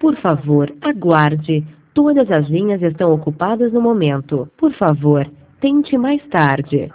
Por favor, aguarde. Todas as linhas estão ocupadas no momento. Por favor, tente mais tarde.